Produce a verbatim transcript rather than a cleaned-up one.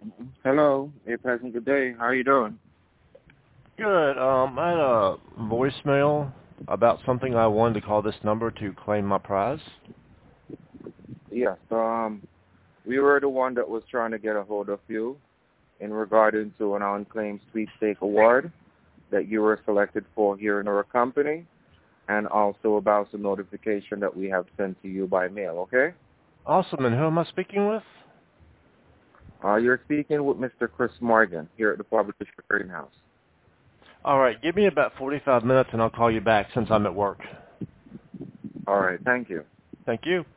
Hello, a pleasant good day. How are you doing? Good. Um, I had a voicemail about something. I wanted to call this number to claim my prize. Yes, um, we were the one that was trying to get a hold of you in regarding to an unclaimed sweepstake award that you were selected for here in our company, and also about some notification that we have sent to you by mail, okay? Awesome. And who am I speaking with? Uh, you're speaking with Mister Chris Morgan here at the Publisher Clearing House. All right. Give me about forty-five minutes, and I'll call you back since I'm at work. All right, thank you. Thank you.